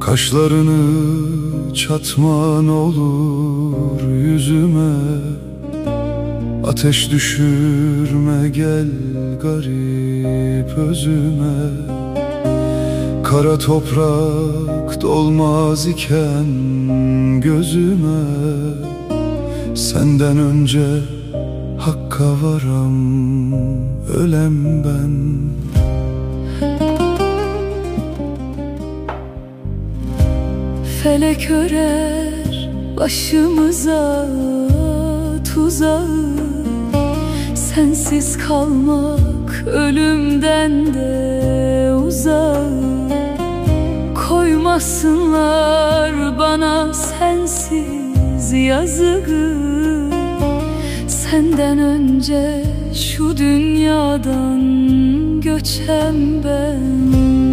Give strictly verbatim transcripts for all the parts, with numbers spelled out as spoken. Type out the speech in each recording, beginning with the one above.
Kaşlarını çatman olur yüzüme, ateş düşürme gel garip özüme. Kara toprak dolmaz iken gözüme, senden önce Hakk'a varam ölem ben. Felek örer başımıza tuzağı, sensiz kalmak ölümden de uzağı. Koymasınlar bana sensiz yazığı, senden önce şu dünyadan göçem ben.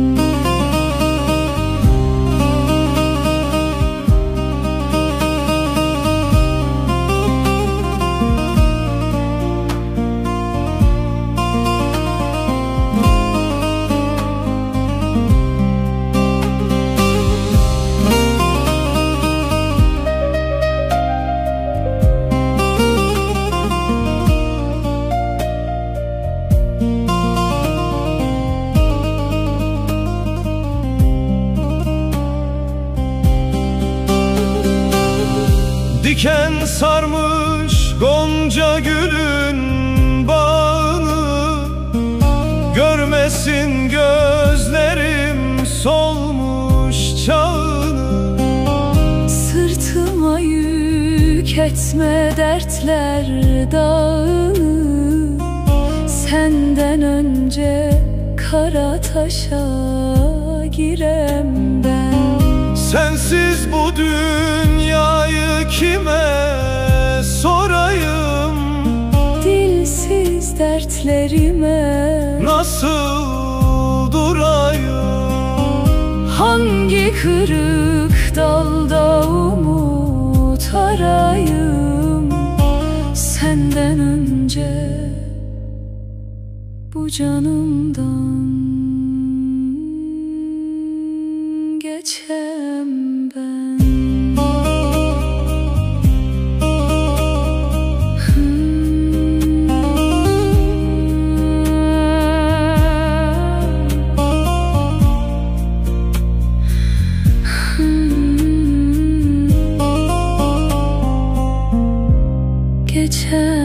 Diken sarmış gonca gülün bağını, görmesin gözlerim solmuş çağını. Sırtıma yük etme dertler dağını, senden önce kara taşa girem ben. Sensiz bu dünyayı kime sorayım? Dilsiz dertlerime nasıl durayım? Hangi kırık dalda umut arayım? Senden önce bu canımdan geçem ben. Geçem